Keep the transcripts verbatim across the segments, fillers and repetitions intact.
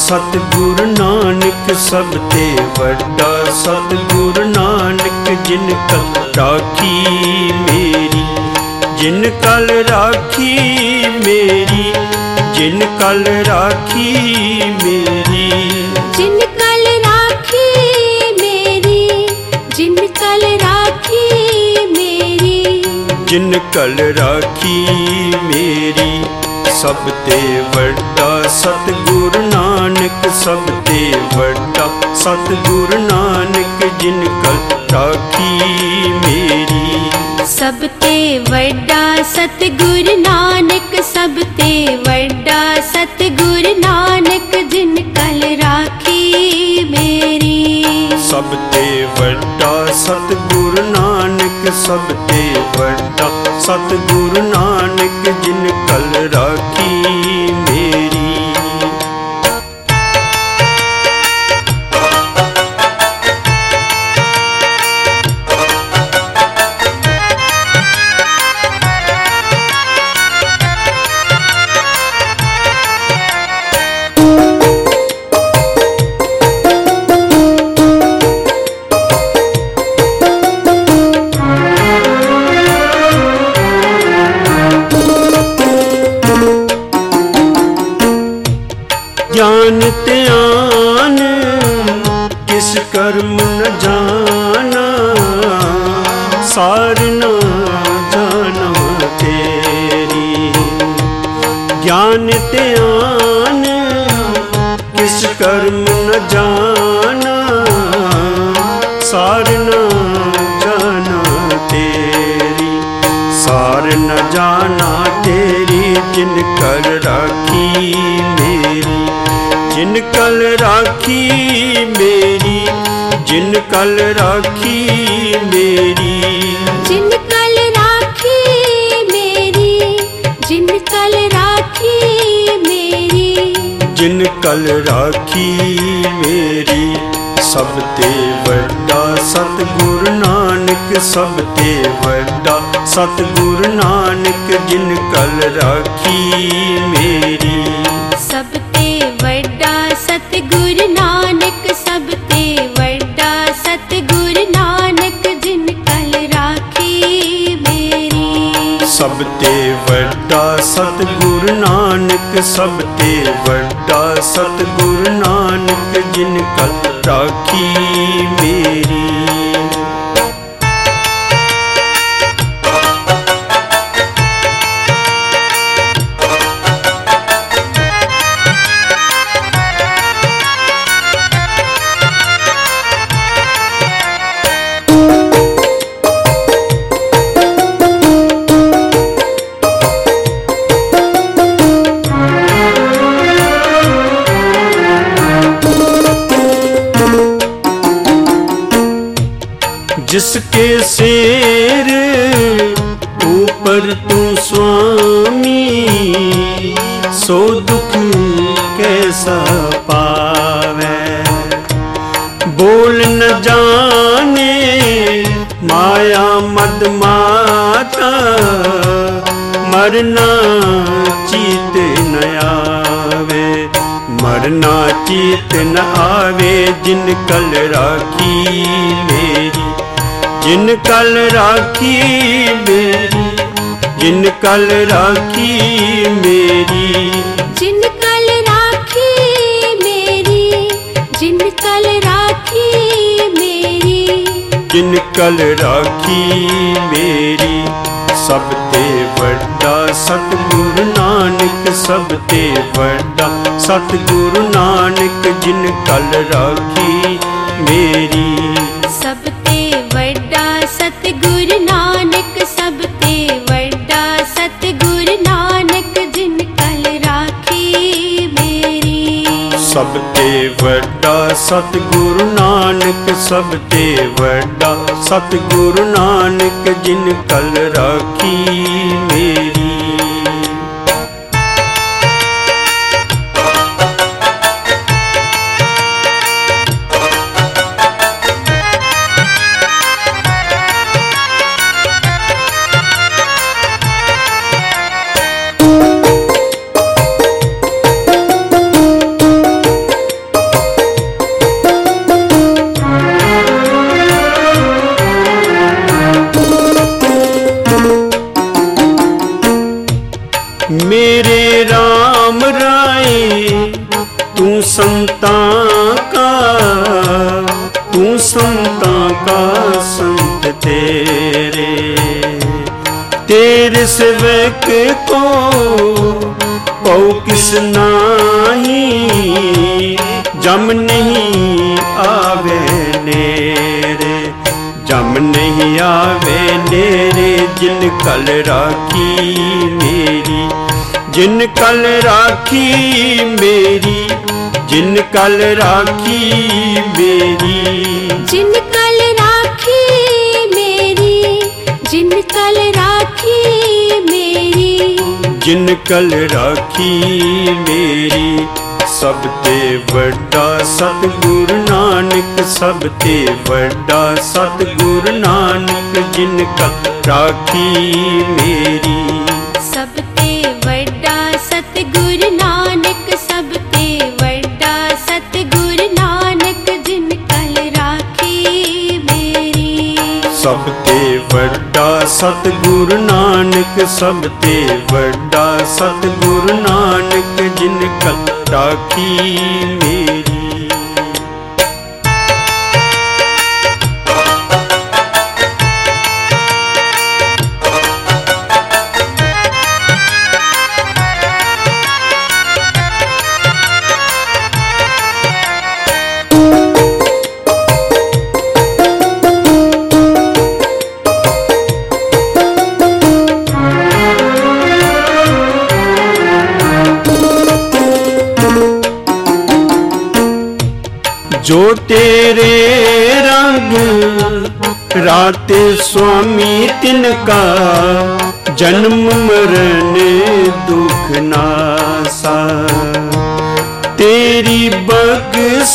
सतगुरु नानक सब ते वड्डा। सतगुरु नानक जिन कल राखी मेरी, जिन कल राखी मेरी, जिन कल राखी मेरी, जिन कल राखी मेरी, जिन कल राखी मेरी, जिन कल राखी मेरी। सब ते वड्डा सतगुरु नानक सब ते वड्डा। सतगुरु नानक जिन कल राखी मेरी, सब ते वड्डा सतगुरु नानक सब ते वड्डा। सतगुरु नानक जिन कल राखी मेरी, सब ते वड्डा सतगुरु नानक सब ते वड्डा। सतगुरु नानक जिन कल राखी मेरी। ज्ञान त्यान किस कर्म न जाना, सार न जाना तेरी। ज्ञान त्यान किस कर्म न जाना, सार न जाना तेरी। सार न जाना तेरी जिन कल राखी मेरी, जिन कल राखी मेरी, जिन कल राखी मेरी, जिन कल राखी मेरी, जिन कल राखी मेरी, जिन कल राखी मेरी। सब ते वड्डा सतगुरु नानक सब ते वड्डा। सतगुरु नानक जिन कल राखी मेरी, सब ते वड्डा सतगुरु नानक सब ते वड्डा। सतगुरु नानक जिन कल राखी मेरी, सब ते वड्डा सतगुरु नानक सब ते वड्डा। सतगुरु नानक जिन कल राखी मेरी। जिसके शेर ऊपर तू स्वामी, सो दुख कैसा पावे। बोल न जाने माया मद माता, मरना चीत न आवे। मरना चीत न आवे जिन कल राखी मेरी, जिन कल राखी मेरी, जिन कल राखी मेरी, जिन कल राखी मेरी, जिन कल राखी मेरी, जिन कल राखी मेरी। सब ते वड्डा सतगुरु नानक सब ते वड्डा। सतगुरु नानक जिन कल राखी मेरी, सब ते वड्डा सतगुरु नानक सब ते वड्डा। सतगुरु नानक जिन कल राखी मेरी, सब ते वड्डा सतगुरु नानक सब ते वड्डा। सतगुरु नानक जिन कल राखी मेरी। तू संतां का तू संतां का संत तेरे, तेरे सेवक को पौ किस नाही, जम नहीं आवे नेरे, जम नहीं आवे नेरे। जिन कल राखी मेरी, जिन कल राखी मेरी, जिन कल राखी मेरी, जिन कल राखी मेरी, जिन कल राखी मेरी, जिन कल राखी मेरी। सब ते वड्डा सतगुरु नानक, सब ते वड्डा सतगुरु नानक, जिन कल राखी मेरी। सब ते वड्डा सतगुरु नानक, सब ते वड्डा सतगुरु नानक, जिन कल राखी मेरी। सब ते वड्डा सतगुरु नानक, सब ते वड्डा सतगुरु नानक, जिन कल राखी मेरी। जो तेरे रंग राते स्वामी तिनका, जन्म मरण दुख नासा। तेरी बख्श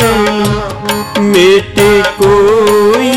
मेटे कोई,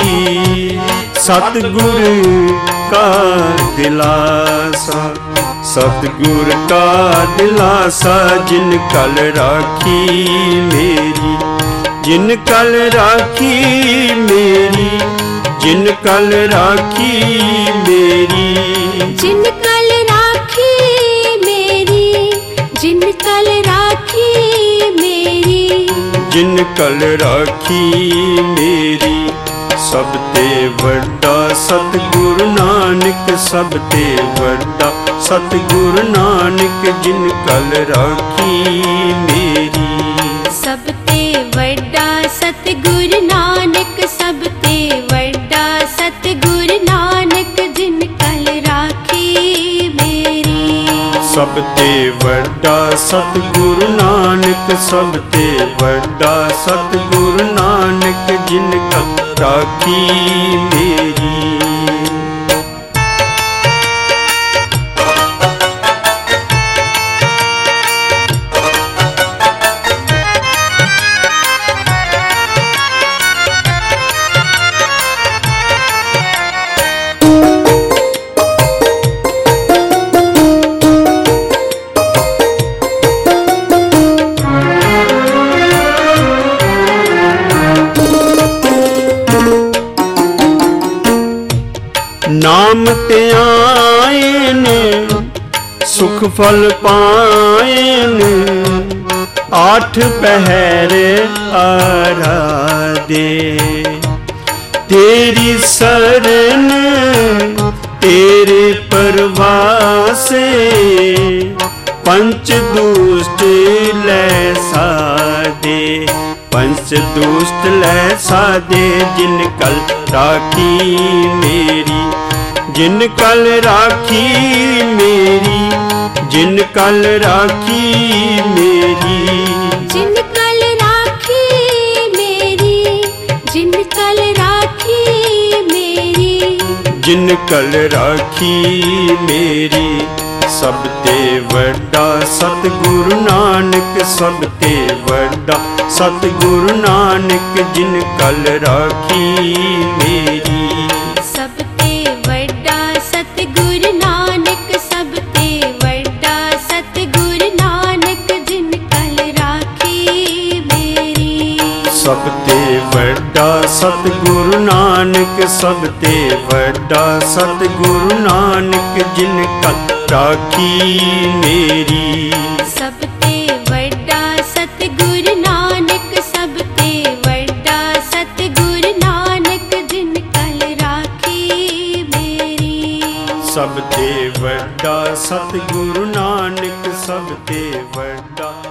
सतगुरु का दिलासा, सतगुरु का दिलासा। जिन कल राखी मेरी, जिन कल राखी मेरी, जिन कल राखी मेरी, जिन कल राखी मेरी, जिन कल राखी मेरी, जिन कल राखी मेरी। सब ते वड्डा सतगुरु नानक, सब ते वड्डा सतगुरु नानक, जिन कल राखी मेरी। सब ते वड्डा सतगुरु नानक, सब ते वड्डा सतगुरु नानक, जिन कल राखी मेरी। सब ते वड्डा सतगुरु नानक, सब ते वड्डा सतगुरु नानक, जिन कल राखी मेरी। नाम ते आएन सुख फल पाएन, आठ पहर आराधे। तेरी शरण तेरे परवासे, पंच दुष्ट लै साधे, पंच दुष्ट लै साधे। जिन कल राखी मेरी, जिन कल राखी मेरी, जिन कल राखी मेरी, जिन कल राखी मेरी, जिन कल राखी मेरी, जिन कल राखी मेरी। सब ते वड्डा सतगुरु नानक, सब ते वड्डा सतगुरु नानक, जिन कल राखी मेरी। सब ते वड्डा सतगुरु नानक, सब ते वड्डा सतगुरु नानक, जिन कल राखी मेरी। सब ते वड्डा सतगुरु नानक, सब ते वड्डा सतगुरु नानक, जिन कल राखी मेरी। सब ते वड्डा सत ਸਭ ਤੇ ਵੱਡਾ ਸਤਿਗੁਰੂ ਨਾਨਕ ਸਭ ਤੇ ਵੱਡਾ।